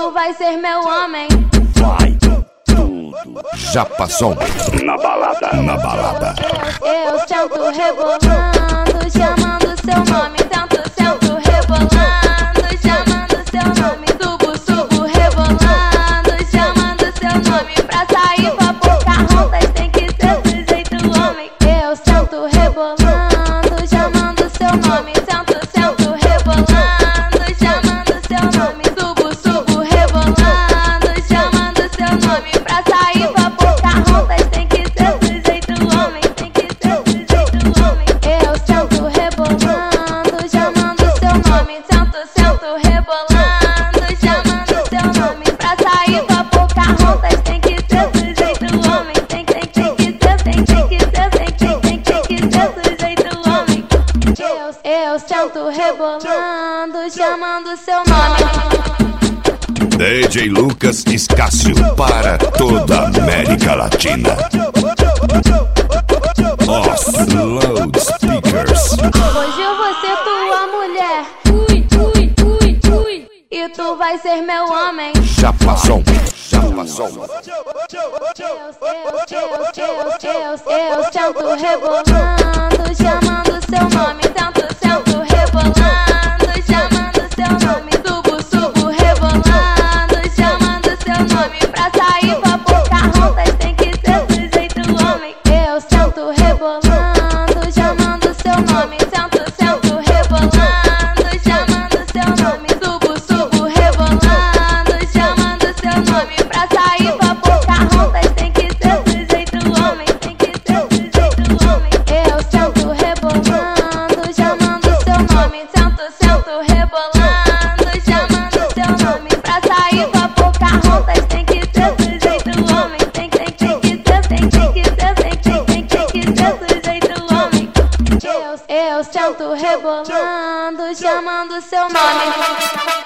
tu vai ser meu homem. Vai tudo. Já passou na balada. Eu sento rebolando, chamando seu nome. Tento, sento rebolando, chamando seu nome. Subo, rebolando, chamando seu nome. Pra sair pra Pocahontas tem que ser do jeito homem. Eu sento rebolando, chamando seu nome. Tento, rebolando, chamando seu nome. Subo, rebolando, chamando seu nome. Pra sair pra Pocahontas tem que ser do jeito homem. Tem que ser do jeito homem. Eu sento rebolando, chamando seu nome. Tento, rebolando, chamando seu nome. Pra sair pra Pocahontas tem que ser do jeito homem. Tem que ser do jeito homem. Eu sento rebolando, chamando seu nome. DJ Lucas Escácio para toda a América Latina. Os Loudspeakers. Hoje eu vou ser tua mulher. E tu vai ser meu homem. Já passou. Eu sento rebolando, chamando seu nome. Tento, rebolando, chamando seu nome. Subo, rebolando, chamando seu nome. Pra sair pra Pocahontas tem que ser do jeito homem. Eu sento rebolando, chamando seu nome. Tento, rebolando, chamando seu nome. Subo, rebolando, chamando seu nome. Pra sair pra Pocahontas tem que ser do jeito homem. Tem que ser do jeito homem. Eu sento rebolando, chamando seu nome. Tento, rebolando, chamando seu nome. Pra sair pra Pocahontas tem que ser do jeito homem. Tem que ser do jeito homem. Eu sento rebolando, chamando seu nome.